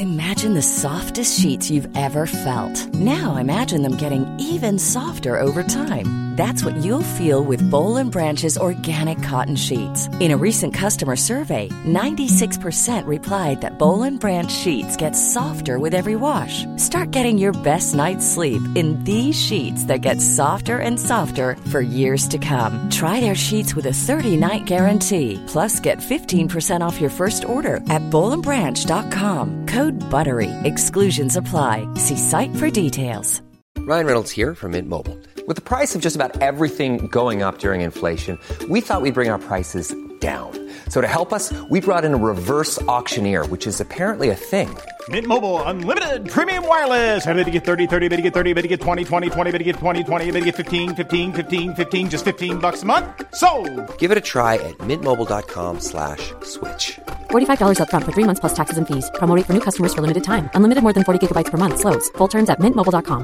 Imagine the softest sheets you've ever felt. Now imagine them getting even softer over time. That's what you'll feel with Boll & Branch's organic cotton sheets. In a recent customer survey, 96% replied that Boll & Branch sheets get softer with every wash. Start getting your best night's sleep in these sheets that get softer and softer for years to come. Try their sheets with a 30-night guarantee. Plus, get 15% off your first order at bollandbranch.com. Code BUTTERY. Exclusions apply. See site for details. Ryan Reynolds here from Mint Mobile. With the price of just about everything going up during inflation, we thought we'd bring our prices down. So to help us, we brought in a reverse auctioneer, which is apparently a thing. Mint Mobile Unlimited Premium Wireless. How to get 30, 30, how to get 30, how to get 20, 20, 20, how to get 20, 20, how to get 15, 15, 15, 15, just $15 a month? Sold! Give it a try at mintmobile.com/switch. $45 up front for 3 months plus taxes and fees. Promo rate for new customers for limited time. Unlimited more than 40 gigabytes per month. Slows full terms at mintmobile.com.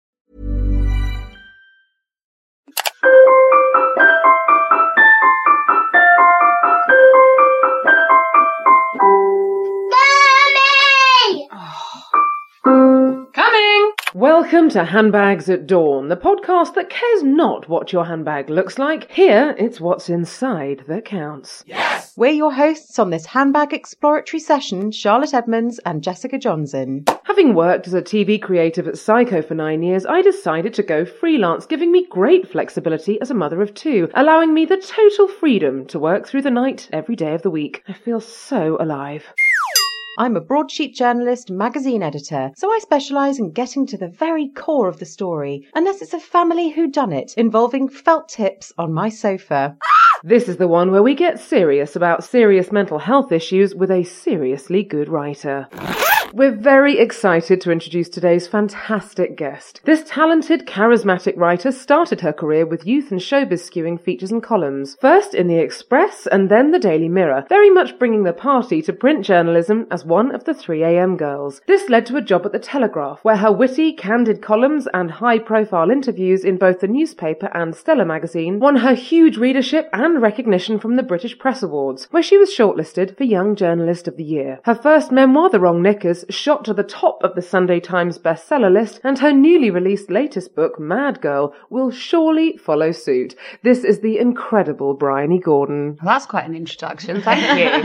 Welcome to Handbags at Dawn, the podcast that cares not what your handbag looks like. Here, it's what's inside that counts. Yes! We're your hosts on this handbag exploratory session, Charlotte Edmonds and Jessica Johnson. Having worked as a TV creative at Psycho for 9 years, I decided to go freelance, giving me great flexibility as a mother of two, allowing me the total freedom to work through the night every day of the week. I feel so alive. I'm a broadsheet journalist, magazine editor, so I specialise in getting to the very core of the story, unless it's a family whodunit involving felt tips on my sofa. This is the one where we get serious about serious mental health issues with a seriously good writer. We're very excited to introduce today's fantastic guest. This talented, charismatic writer started her career with youth and showbiz skewing features and columns, first in The Express and then The Daily Mirror, very much bringing the party to print journalism as one of the 3am girls. This led to a job at The Telegraph, where her witty, candid columns and high-profile interviews in both the newspaper and Stella magazine won her huge readership and recognition from the British Press Awards, where she was shortlisted for Young Journalist of the Year. Her first memoir, The Wrong Knickers, shot to the top of the Sunday Times bestseller list, and her newly released latest book, Mad Girl, will surely follow suit. This is the incredible Bryony Gordon. Well, that's quite an introduction. Thank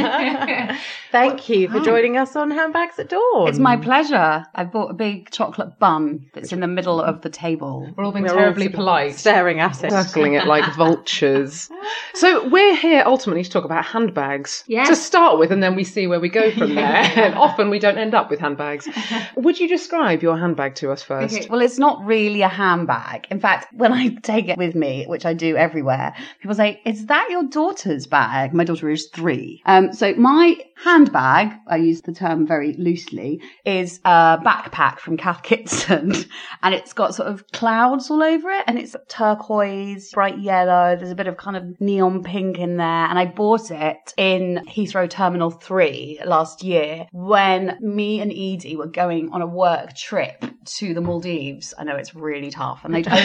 you. Thank you for joining us on Handbags at Dawn. It's my pleasure. I've bought a big chocolate bun that's in the middle of the table. We're all being terribly polite. Staring at it. Circling it like vultures. So we're here ultimately to talk about handbags. Yes. To start with, and then we see where we go from there. And often we don't end up with handbags. Would you describe your handbag to us first? Okay. Well, it's not really a handbag. In fact, when I take it with me, which I do everywhere, people say, "Is that your daughter's bag?" My daughter is 3. So my handbag, I use the term very loosely, is a backpack from Cath Kidston. And it's got sort of clouds all over it. And it's turquoise, bright yellow. There's a bit of kind of neon pink in there. And I bought it in Heathrow Terminal 3 last year when me and Edie were going on a work trip to the Maldives. I know it's really tough. And they'd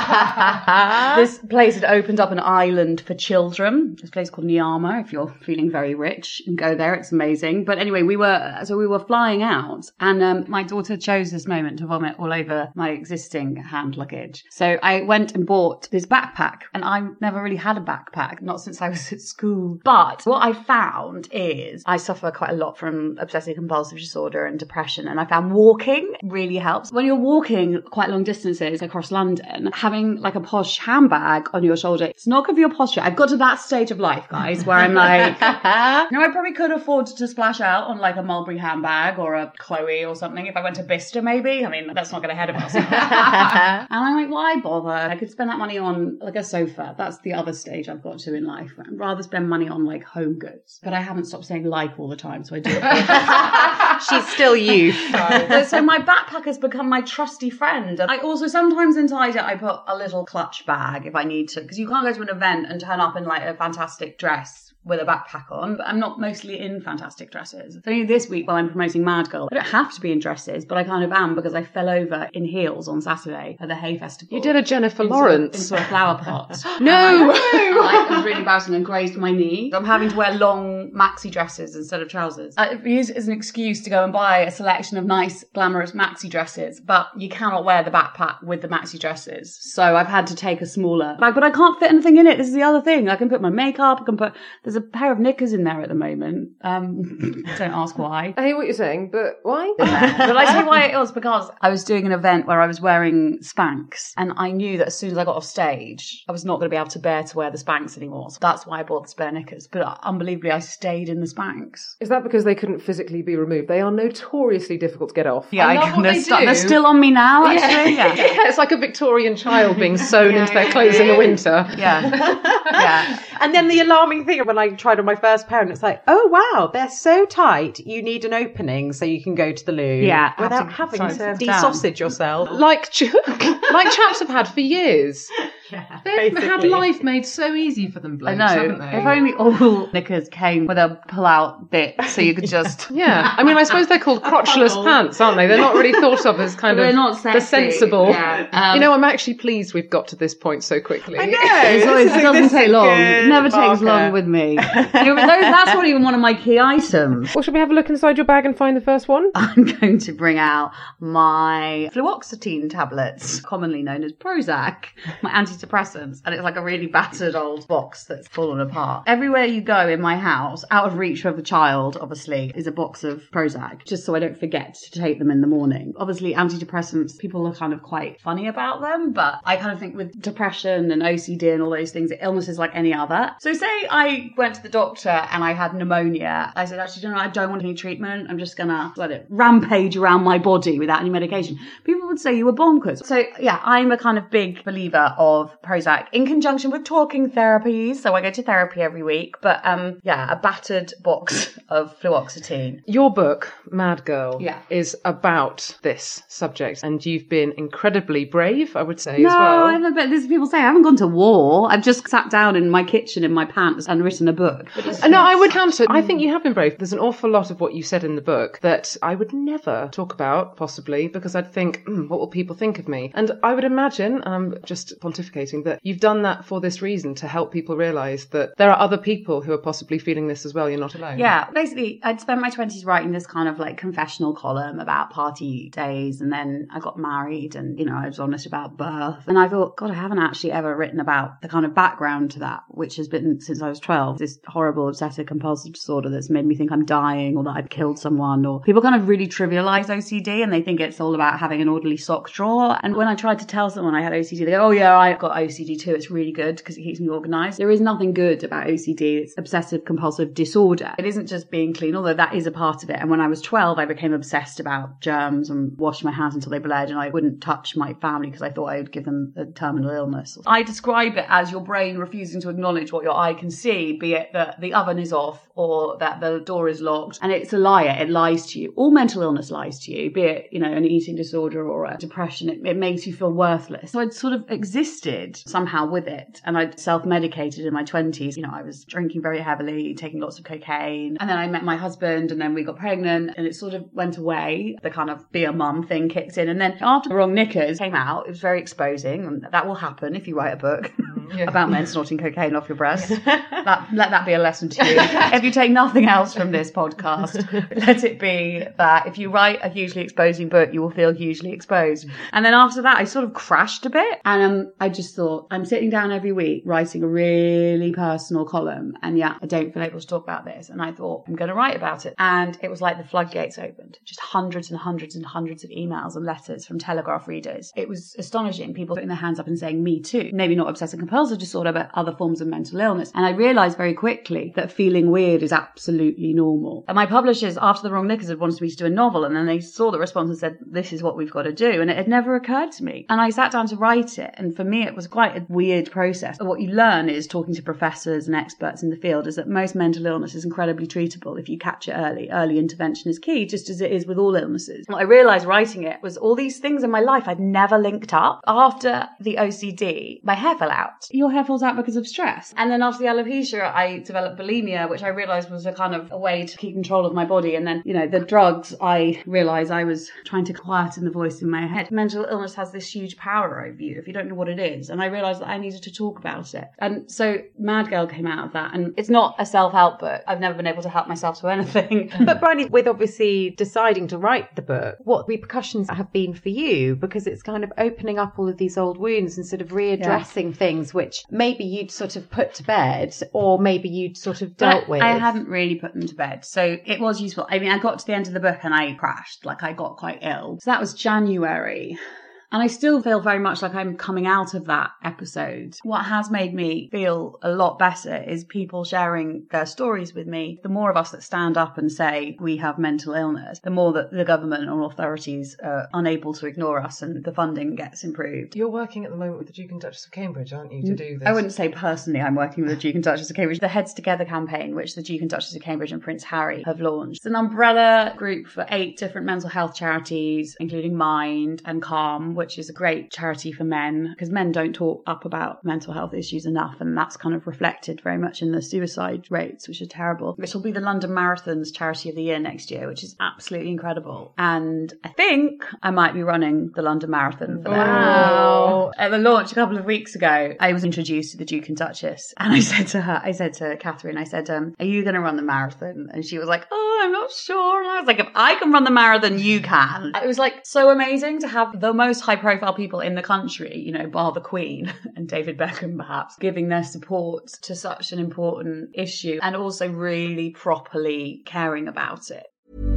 opened this place had opened up an island for children. This place called Niama. If you're feeling very rich, and go there. It's amazing. But anyway, we were flying out, and my daughter chose this moment to vomit all over my existing hand luggage. So I went and bought this backpack, and I never really had a backpack, not since I was at school. But what I found is I suffer quite a lot from obsessive compulsive disorder and depression, and I found walking really helps. When you're walking quite long distances across London, having like a posh handbag on your shoulder, it's not good for your posture. I've got to that stage of life, guys, where I'm like, I probably could afford to splash out on like a Mulberry handbag or a Chloe or something if I went to Bicester, maybe. I mean, that's not going ahead of us. And I'm like, why bother? I could spend that money on like a sofa. That's the other stage I've got to in life. I'd rather spend money on like home goods. But I haven't stopped saying like all the time, so I do it. She's still you. So my backpack has become my trusty friend. And I also sometimes inside it, I put a little clutch bag if I need to, because you can't go to an event and turn up in like a fantastic dress with a backpack on, but I'm not mostly in fantastic dresses. So only this week while I'm promoting Mad Girl, I don't have to be in dresses, but I kind of am because I fell over in heels on Saturday at the Hay Festival. You did a Jennifer Lawrence. Into a flower pot. No! I was really embarrassing and grazed my knee. I'm having to wear long maxi dresses instead of trousers. I use it as an excuse to go and buy a selection of nice, glamorous maxi dresses, but you cannot wear the backpack with the maxi dresses. So I've had to take a smaller bag, but I can't fit anything in it. This is the other thing. I can put my makeup, there's a pair of knickers in there at the moment. Don't ask why. I hear what you're saying, but why? But I tell you why it was, because I was doing an event where I was wearing Spanx, and I knew that as soon as I got off stage, I was not going to be able to bear to wear the Spanx anymore. So that's why I bought the spare knickers. But unbelievably, I stayed in the Spanx. Is that because they couldn't physically be removed? They are notoriously difficult to get off. Yeah, they're still on me now, actually. Yeah. It's like a Victorian child being sewn into their clothes in the winter. Yeah. And then the alarming thing when I tried on my first pair, and it's like, oh wow, they're so tight, you need an opening so you can go to the loo. Yeah. Without having to de-sausage yourself. Like chaps have had for years. Yeah, They've had life made so easy for them, blokes, haven't they? If only all knickers came with a pull-out bit so you could just... Yeah. I mean, I suppose they're called crotchless pants, aren't they? They're not really thought of as kind they're of not sexy. the sensible. Yeah. I'm actually pleased we've got to this point so quickly. I know. It doesn't take long. It never takes marker. long with me. That's not even one of my key items. Well, should we have a look inside your bag and find the first one? I'm going to bring out my fluoxetine tablets, commonly known as Prozac, my antidepressants, and it's like a really battered old box that's fallen apart. Everywhere you go in my house, out of reach of the child, obviously, is a box of Prozac, just so I don't forget to take them in the morning. Obviously, antidepressants, people are kind of quite funny about them, but I kind of think with depression and OCD and all those things, illness is like any other. So say I went to the doctor and I had pneumonia. I said, actually, I don't want any treatment. I'm just going to let it rampage around my body without any medication. People would say you were bonkers. So yeah, I'm a kind of big believer of Prozac in conjunction with talking therapies. So I go to therapy every week. But a battered box of fluoxetine. Your book, Mad Girl, Yeah. is about this subject, and you've been incredibly brave, I would say, as well. No, but people say I haven't gone to war. I've just sat down in my kitchen in my pants and written a book. No, I would counter. I think you have been brave. There's an awful lot of what you said in the book that I would never talk about, possibly, because I'd think, what will people think of me? And I would imagine, and I'm just pontificating, that you've done that for this reason, to help people realise that there are other people who are possibly feeling this as well. You're not alone. Yeah, basically, I'd spent my 20s writing this kind of like confessional column about party days, and then I got married and, I was honest about birth. And I thought, God, I haven't actually ever written about the kind of background to that, which has been since I was 12, this horrible obsessive compulsive disorder that's made me think I'm dying or that I've killed someone. Or people kind of really trivialise OCD and they think it's all about having an orderly sock drawer. And when I tried to tell someone I had OCD, they go, oh yeah, I've got OCD too. It's really good because it keeps me organised. There is nothing good about OCD. It's obsessive compulsive disorder. It isn't just being clean, although that is a part of it. And when I was 12, I became obsessed about germs and washed my hands until they bled, and I wouldn't touch my family because I thought I would give them a terminal illness. I describe it as your brain refusing to acknowledge what your eye can see, be it that the oven is off or that the door is locked. And it's a liar. It lies to you. All mental illness lies to you, be it, an eating disorder or a depression. It makes you feel worthless. So I'd sort of existed somehow with it. And I'd self-medicated in my 20s. I was drinking very heavily, taking lots of cocaine. And then I met my husband and then we got pregnant and it sort of went away. The kind of be a mum thing kicked in. And then after The Wrong Knickers came out, it was very exposing. And that will happen if you write a book about men snorting cocaine off your breast. Let that be a lesson to you. If you take nothing else from this podcast, let it be that if you write a hugely exposing book, you will feel hugely exposed. And then after that, I sort of crashed a bit. And I just thought, I'm sitting down every week writing a really personal column. And I don't feel able to talk about this. And I thought, I'm going to write about it. And it was like the floodgates opened. Just hundreds and hundreds and hundreds of emails and letters from Telegraph readers. It was astonishing. People putting their hands up and saying, me too. Maybe not obsessive compulsive disorder, but other forms of mental illness. And I realised very quickly that feeling weird is absolutely normal. And my publishers, after The Wrong Knickers, had wanted me to do a novel, and then they saw the response and said, this is what we've got to do. And it had never occurred to me. And I sat down to write it. And for me, it was quite a weird process. What you learn is talking to professors and experts in the field is that most mental illness is incredibly treatable if you catch it early. Early intervention is key, just as it is with all illnesses. What I realised writing it was all these things in my life I'd never linked up. After the OCD, my hair fell out. your hair falls out because of stress. And then after the alopecia, I developed bulimia, which I realised was a kind of a way to keep control of my body. And then, the drugs, I realised I was trying to quieten the voice in my head. Mental illness has this huge power over you if you don't know what it is. And I realised that I needed to talk about it. And so Mad Girl came out of that. And it's not a self-help book. I've never been able to help myself to anything. But Bryony, with obviously deciding to write the book, what repercussions have been for you? Because it's kind of opening up all of these old wounds and sort of readdressing things which maybe you'd sort of put to bed or maybe you'd sort of dealt with. I hadn't really put them to bed. So it was useful. I mean, I got to the end of the book and I crashed. Like, I got quite ill. So that was January. And I still feel very much like I'm coming out of that episode. What has made me feel a lot better is people sharing their stories with me. The more of us that stand up and say we have mental illness, the more that the government or authorities are unable to ignore us and the funding gets improved. You're working at the moment with the Duke and Duchess of Cambridge, aren't you, to do this? I wouldn't say personally I'm working with the Duke and Duchess of Cambridge. The Heads Together campaign, which the Duke and Duchess of Cambridge and Prince Harry have launched. It's an umbrella group for 8 different mental health charities, including Mind and Calm, which is a great charity for men, because men don't talk up about mental health issues enough, and that's kind of reflected very much in the suicide rates, which are terrible. Which will be the London Marathon's Charity of the Year next year, which is absolutely incredible. And I think I might be running the London Marathon for them. Wow. At the launch a couple of weeks ago, I was introduced to the Duke and Duchess, and I said to Catherine, are you going to run the marathon? And she was like, oh, I'm not sure. And I was like, if I can run the marathon, you can. It was like so amazing to have the most high profile people in the country, bar the Queen and David Beckham perhaps, giving their support to such an important issue and also really properly caring about it.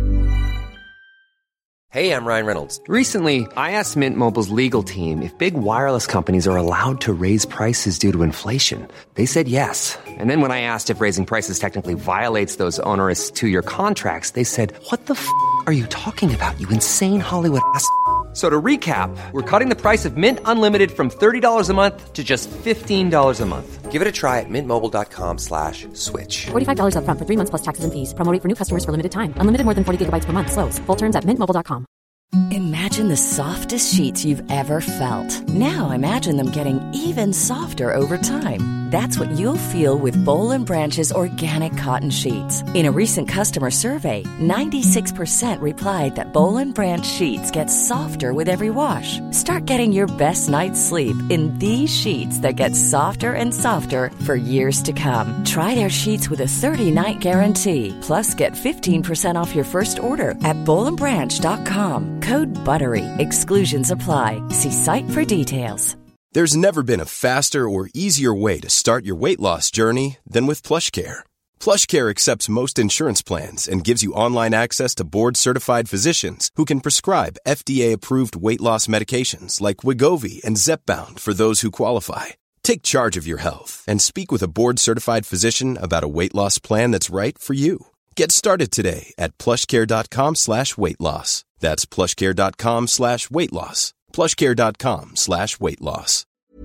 Hey, I'm Ryan Reynolds. Recently, I asked Mint Mobile's legal team if big wireless companies are allowed to raise prices due to inflation. They said yes. And then when I asked if raising prices technically violates those onerous 2-year contracts, they said, what the f*** are you talking about, you insane Hollywood ass f- So to recap, we're cutting the price of Mint Unlimited from $30 a month to just $15 a month. Give it a try at mintmobile.com/switch. $45 up front for 3 months plus taxes and fees. Promo rate for new customers for limited time. Unlimited more than 40 gigabytes per month. Slows full terms at mintmobile.com. Imagine the softest sheets you've ever felt. Now imagine them getting even softer over time. That's what you'll feel with Boll & Branch's organic cotton sheets. In a recent customer survey, 96% replied that Boll & Branch sheets get softer with every wash. Start getting your best night's sleep in these sheets that get softer and softer for years to come. Try their sheets with a 30-night guarantee. Plus, get 15% off your first order at bollandbranch.com. Code BUTTERY. Exclusions apply. See site for details. There's never been a faster or easier way to start your weight loss journey than with PlushCare. PlushCare accepts most insurance plans and gives you online access to board-certified physicians who can prescribe FDA-approved weight loss medications like Wegovy and Zepbound for those who qualify. Take charge of your health and speak with a board-certified physician about a weight loss plan that's right for you. Get started today at plushcare.com/weight-loss. That's plushcare.com/weight-loss. plushcare.com/weight-loss.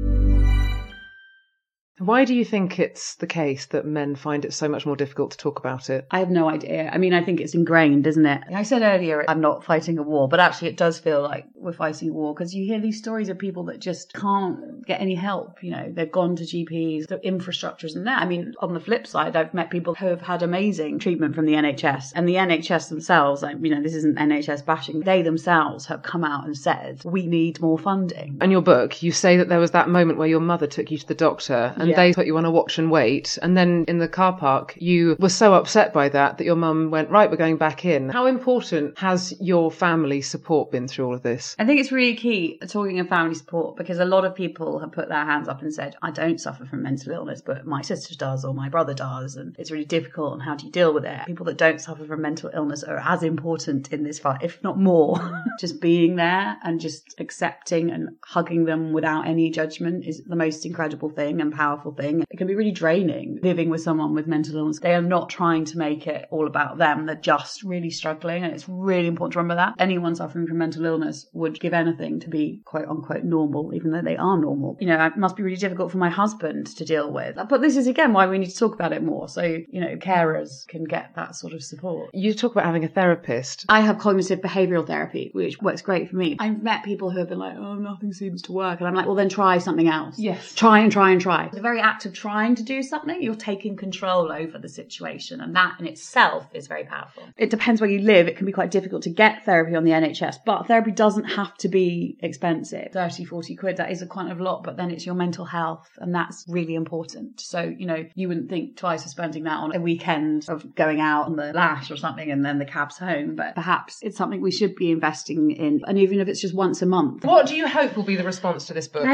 Why do you think it's the case that men find it so much more difficult to talk about it? I have no idea. I mean, I think it's ingrained, isn't it? I said earlier, I'm not fighting a war, but actually it does feel like we're fighting a war because you hear these stories of people that just can't get any help. They've gone to GPs, the infrastructure isn't there. I mean, on the flip side, I've met people who have had amazing treatment from the NHS, and the NHS themselves, this isn't NHS bashing, they themselves have come out and said, we need more funding. In your book, you say that there was that moment where your mother took you to the doctor and they put you on a watch and wait. And then in the car park, you were so upset by that your mum went, right, we're going back in. How important has your family support been through all of this? I think it's really key talking of family support because a lot of people have put their hands up and said, I don't suffer from mental illness, but my sister does or my brother does. And it's really difficult. And how do you deal with it? People that don't suffer from mental illness are as important in this fight, if not more. Just being there and just accepting and hugging them without any judgment is the most incredible thing and powerful thing. It can be really draining living with someone with mental illness. They are not trying to make it all about them. They're just really struggling. And it's really important to remember that. Anyone suffering from mental illness would give anything to be quote unquote normal, even though they are normal. You know, it must be really difficult for my husband to deal with. But this is again why we need to talk about it more, so, you know, carers can get that sort of support. You talk about having a therapist. I have cognitive behavioural therapy, which works great for me. I've met people who have been like, oh, nothing seems to work. And I'm like, well, then try something else. Yes. Try and try and try. The very act of trying to do something, you're taking control over the situation. And that in itself is very powerful. It depends where you live. It can be quite difficult to get therapy on the NHS, but therapy doesn't have to be expensive. 30, 40 quid, that is a kind of lot, but then it's your mental health. And that's really important. So, you know, you wouldn't think twice of spending that on a weekend of going out on the lash or something and then the cab's home. But perhaps it's something we should be investing in. And even if it's just once a month. What do you hope will be the response to this book?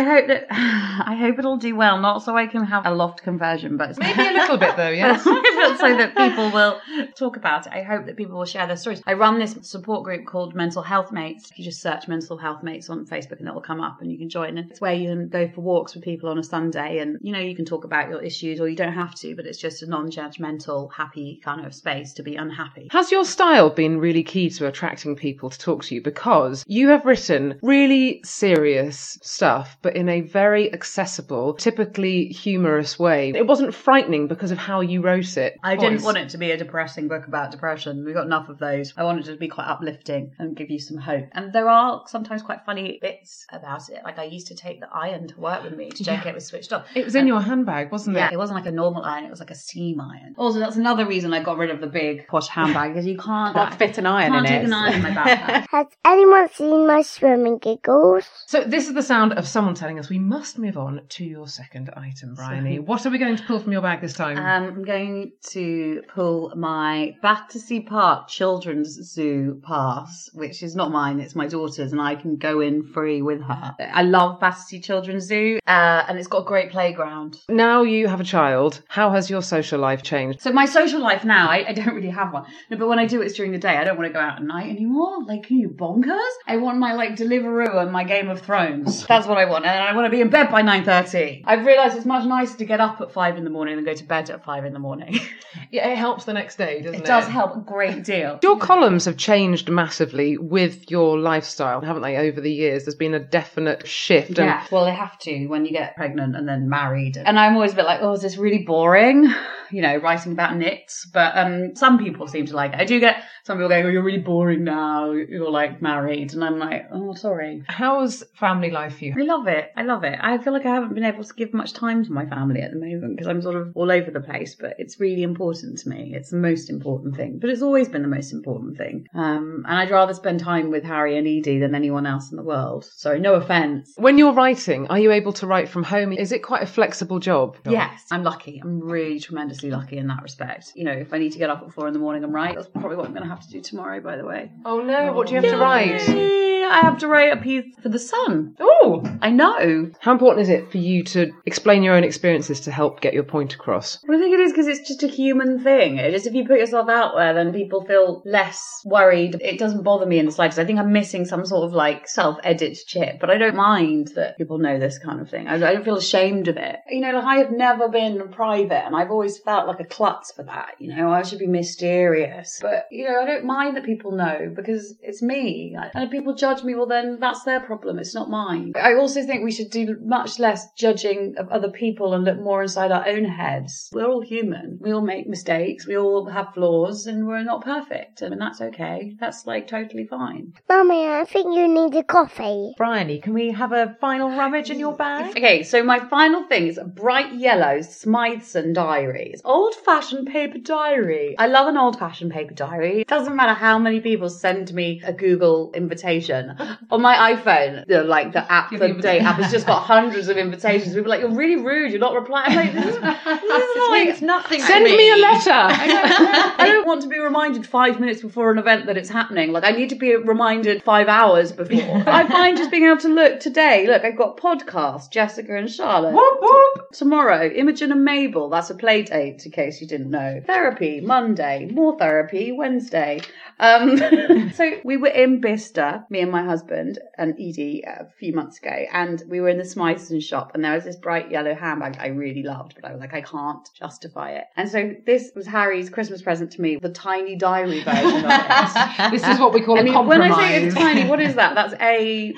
I hope it'll do well, not so I can have a loft conversion, but maybe a little bit though, yes. So that people will talk about it. I hope that people will share their stories. I run this support group called Mental Health Mates. If you just search Mental Health Mates on Facebook and it will come up and you can join. And it's where you can go for walks with people on a Sunday and, you know, you can talk about your issues or you don't have to, but it's just a non-judgmental, happy kind of space to be unhappy. Has your style been really key to attracting people to talk to you? Because you have written really serious stuff, but in a very accessible, typically humorous way. It wasn't frightening because of how you wrote it. I didn't want it to be a depressing book about depression. We've got enough of those. I wanted it to be quite uplifting and give you some hope. And there are sometimes quite funny bits about it. Like I used to take the iron to work with me to check it was switched off. It was in your handbag, wasn't it? Yeah, it wasn't like a normal iron. It was like a steam iron. Also, that's another reason I got rid of the big posh handbag because you can't fit an iron in it. Can't take an iron in my backpack. Has anyone seen my swimming giggles? So this is the sound of someone telling us we must move on to your second item, Bryony. What are we going to pull from your bag this time? I'm going to pull my Battersea Park Children's Zoo pass, which is not mine, it's my daughter's, and I can go in free with her. I love Battersea Children's Zoo, and it's got a great playground. Now you have a child, how has your social life changed? So my social life now, I don't really have one. No, but when I do it's during the day. I don't want to go out at night anymore. Like, are you bonkers? I want my, like, Deliveroo and my Game of Thrones. That's what I want. And I want to be in bed by 9:30. I've realised it's much nicer to get up at 5 in the morning than go to bed at 5 in the morning. Yeah, it helps the next day, doesn't it? It does help a great deal. Your columns have changed massively with your lifestyle, haven't they, over the years? There's been a definite shift. Yeah, well, they have to when you get pregnant and then married. And I'm always a bit like, oh, is this really boring? You know, writing about knits. But some people seem to like it. I do get some people going, oh, you're really boring now. You're, like, married. And I'm like, oh, sorry. How's family life for you? I love it. I love it. I feel like I haven't been able to give much time to my family at the moment because I'm sort of all over the place, but it's really important to me. It's the most important thing. But it's always been the most important thing. And I'd rather spend time with Harry and Edie than anyone else in the world. Sorry, no offence. When you're writing, are you able to write from home? Is it quite a flexible job? Yes, I'm lucky. I'm really tremendously lucky in that respect. You know, if I need to get up at 4 a.m. and write, that's probably what I'm going to have to do tomorrow, by the way. Oh no, what do you have to write? I have to write a piece for The Sun. Oh, I know. How important is it for you to explain your own experiences to help get your point across? Well, I think it is because it's just a human thing. It's just if you put yourself out there, then people feel less worried. It doesn't bother me in the slightest. I think I'm missing some sort of like self-edit chip, but I don't mind that people know this kind of thing. I don't feel ashamed of it. You know, like I have never been private and I've always felt like a klutz for that. You know, I should be mysterious. But, you know, I don't mind that people know because it's me. And if people judge me, well then that's their problem. It's not mine. I also think we should do much less judging of other people and look more inside our own heads. We're all human. We all make mistakes. We all have flaws and we're not perfect. And that's okay. That's like totally fine. Mummy, I think you need a coffee. Bryony, can we have a final rummage in your bag? Okay, so my final thing is a bright yellow Smythson diary. It's old-fashioned paper diary. I love an old-fashioned paper diary. It doesn't matter how many people send me a Google invitation. On my iPhone, the app, the date app, has just got hundreds of invitations. People are like, you're really rude, you're not replying. I'm like, this means nothing to Send me a letter. I don't want to be reminded 5 minutes before an event that it's happening. Like, I need to be reminded 5 hours before. I find just being able to look today. Look, I've got podcast, Jessica and Charlotte. Whoop, whoop. Tomorrow, Imogen and Mabel. That's a play date, in case you didn't know. Therapy, Monday. More therapy, Wednesday. So we were in Bicester, me and and my husband and Edie a few months ago, and we were in the Smythson shop, and there was this bright yellow handbag I really loved, but I was like, I can't justify it. And so this was Harry's Christmas present to me, the tiny diary version of it. This is what we call a compromise. When I say it's tiny, what is that? That's A6.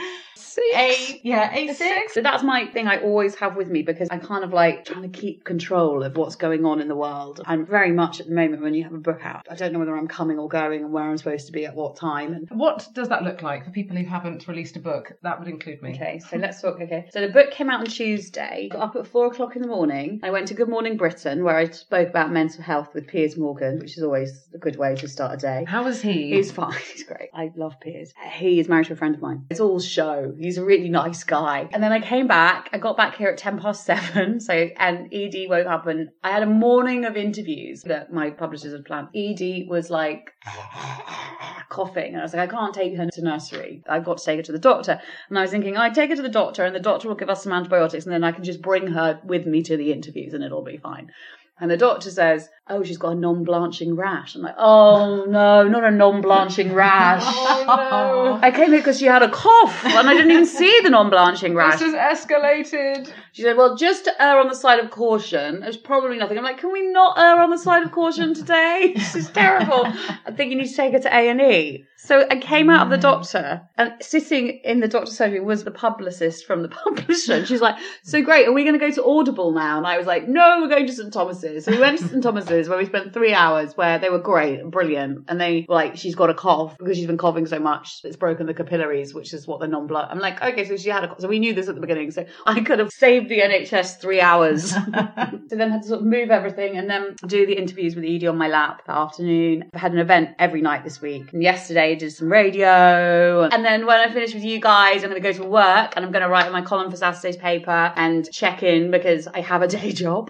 A6. So that's my thing I always have with me, because I kind of like trying to keep control of what's going on in the world. I'm very much at the moment when you have a book out, I don't know whether I'm coming or going and where I'm supposed to be at what time. And what does that look like for people who haven't released a book? That would include me. Okay, so let's talk. Okay, so the book came out on Tuesday. Got up at 4:00 in the morning. I went to Good Morning Britain, where I spoke about mental health with Piers Morgan, which is always a good way to start a day. How is he? He's fine. He's great. I love Piers. He is married to a friend of mine. It's all show. He's a really nice guy. And then I came back. I got back here at 7:10. And Edie woke up, and I had a morning of interviews that my publishers had planned. Edie was like coughing, and I was like, I can't take her to nursery. I've got to take her to the doctor. And I was thinking, I take her to the doctor, and the doctor will give us some antibiotics, and then I can just bring her with me to the interviews, and it'll be fine. And the doctor says, oh, she's got a non-blanching rash. I'm like, oh no, not a non-blanching rash. Oh no. I came here because she had a cough, and I didn't even see the non-blanching rash. This has escalated. She said, well, just to err on the side of caution, there's probably nothing. I'm like, can we not err on the side of caution today? This is terrible. I think you need to take her to A&E. So I came out of the doctor, and sitting in the doctor's surgery was the publicist from the publisher. And she's like, so great, are we going to go to Audible now? And I was like, no, we're going to St Thomas's. So we went to St Thomas's, where we spent 3 hours, where they were great and brilliant. And they were like, she's got a cough because she's been coughing so much, it's broken the capillaries, which is what the non-blood. I'm like, okay, so she had a cough. So we knew this at the beginning. So I could have saved the NHS 3 hours. So then had to sort of move everything and then do the interviews with Edie on my lap that afternoon. I had an event every night this week. And yesterday I did some radio. And then when I finish with you guys, I'm going to go to work, and I'm going to write my column for Saturday's paper and check in, because I have a day job.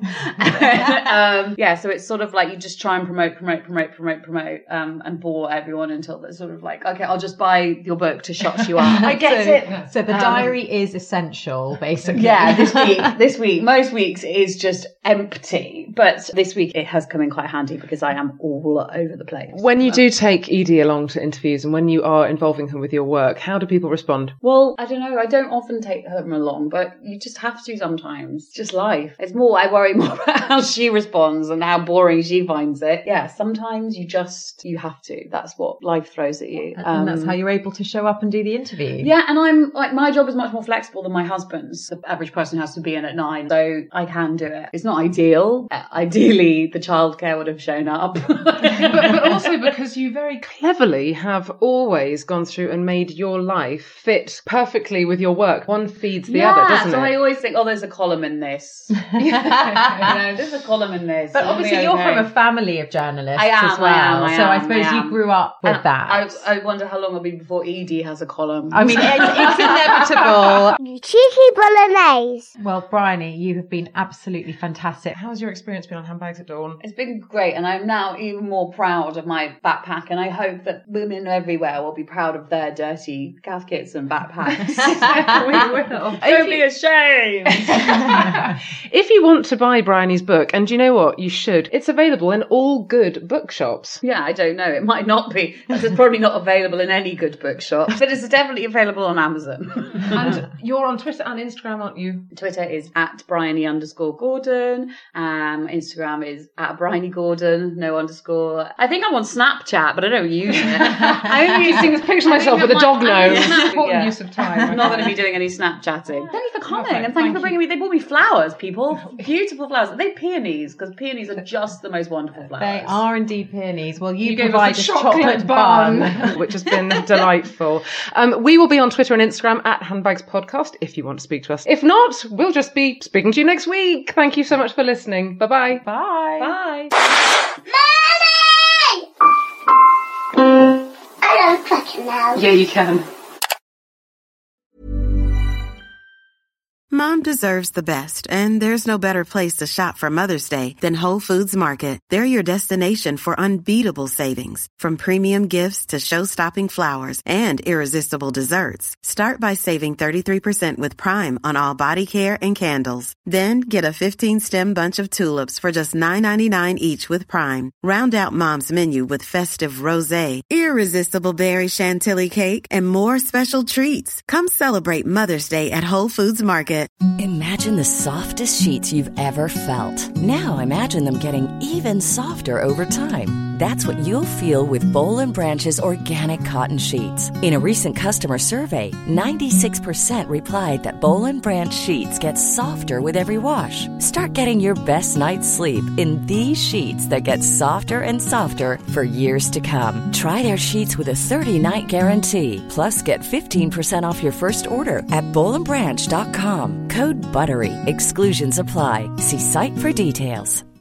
Yeah, so it's sort of like you just try and promote, and bore everyone until they're sort of like, okay, I'll just buy your book to shut you up. I get it. So the diary is essential, basically. Yeah, this week, most weeks is just empty. But this week it has come in quite handy, because I am all over the place. When you do take Edie along to interviews, and when you are involving her with your work, how do people respond? Well, I don't know. I don't often take her along, but you just have to sometimes. It's just life. It's more, I worry more about how she responds and how boring she finds it. Yeah, sometimes you have to. That's what life throws at you. And that's how you're able to show up and do the interview. Yeah, and I'm like, my job is much more flexible than my husband's. The average person has to be in at 9, so I can do it. It's not ideal. Ideally, the childcare would have shown up. but also because you very cleverly have always gone through and made your life fit perfectly with your work. One feeds the other, doesn't it? So I always think, oh, there's a column in this. There's a column in this. But obviously you're from a family of journalists as well. I am, so I suppose you grew up with that. I wonder how long it'll be before Edie has a column. I mean, it's inevitable. You cheeky bolognese. Well, Bryony, you have been absolutely fantastic. How's your experience been on Handbags at Dawn? It's been great, and I'm now even more proud of my backpack, and I hope that women everywhere will be proud of their dirty caskets and backpacks. We will. Don't be ashamed. If you want to buy Bryony's book, and you know what? You should. It's available in all good bookshops. Yeah, I don't know. It might not be. It's probably not available in any good bookshop, but it's definitely available on Amazon. And you're on Twitter and Instagram, aren't you? Twitter is @Bryony_Gordon. Instagram is @BryonyGordon, no underscore. I think I'm on Snapchat, but I don't use it. I only picture myself with a dog nose. Important use of time. I'm not going to be doing any Snapchatting. Thank you for coming, and thank you for bringing me. They brought me flowers, people. Beautiful flowers. Are they peonies? Because peonies are just the most wonderful flowers. They are indeed peonies. Well, you gave provide us a a chocolate bun. which has been delightful. We will be on Twitter and Instagram @HandbagsPodcast if you want to speak to us. If not, we'll just be speaking to you next week. Thank you so much for listening. Bye-bye. Bye. Bye. Mommy! I don't crack it now. Yeah, you can. Mom deserves the best, and there's no better place to shop for Mother's Day than Whole Foods Market. They're your destination for unbeatable savings, from premium gifts to show-stopping flowers and irresistible desserts. Start by saving 33% with Prime on all body care and candles. Then get a 15-stem bunch of tulips for just $9.99 each with Prime. Round out Mom's menu with festive rosé, irresistible berry chantilly cake, and more special treats. Come celebrate Mother's Day at Whole Foods Market. Imagine the softest sheets you've ever felt. Now imagine them getting even softer over time. That's what you'll feel with Boll & Branch's organic cotton sheets. In a recent customer survey, 96% replied that Boll & Branch sheets get softer with every wash. Start getting your best night's sleep in these sheets that get softer and softer for years to come. Try their sheets with a 30-night guarantee. Plus, get 15% off your first order at bollandbranch.com. Code BUTTERY. Exclusions apply. See site for details.